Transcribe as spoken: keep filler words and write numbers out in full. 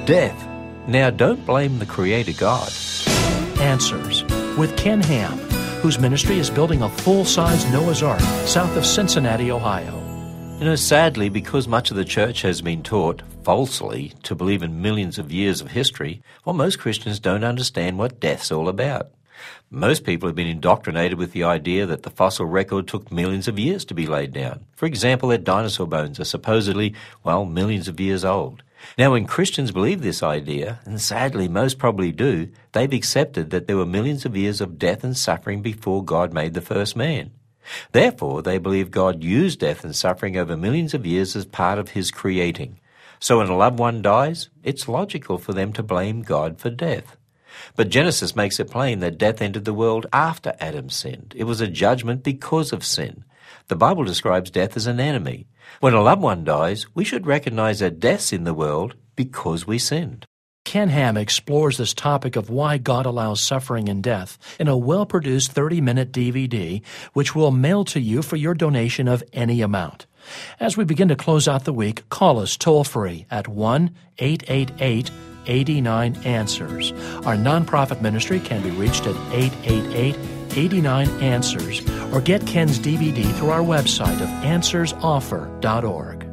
Death. Now, don't blame the Creator God. Answers with Ken Ham, whose ministry is building a full-size Noah's Ark south of Cincinnati, Ohio. You know, sadly, because much of the church has been taught, falsely, to believe in millions of years of history, well, most Christians don't understand what death's all about. Most people have been indoctrinated with the idea that the fossil record took millions of years to be laid down. For example, that dinosaur bones are supposedly, well, millions of years old. Now, when Christians believe this idea, and sadly most probably do, they've accepted that there were millions of years of death and suffering before God made the first man. Therefore, they believe God used death and suffering over millions of years as part of his creating. So when a loved one dies, it's logical for them to blame God for death. But Genesis makes it plain that death entered the world after Adam sinned. It was a judgment because of sin. The Bible describes death as an enemy. When a loved one dies, we should recognize that death's in the world because we sinned. Ken Ham explores this topic of why God allows suffering and death in a well-produced thirty-minute D V D, which we'll mail to you for your donation of any amount. As we begin to close out the week, call us toll-free at one eight eight eight, eight nine, answers. Our nonprofit ministry can be reached at eight eight eight, eight nine, answers or get Ken's D V D through our website of answers offer dot org.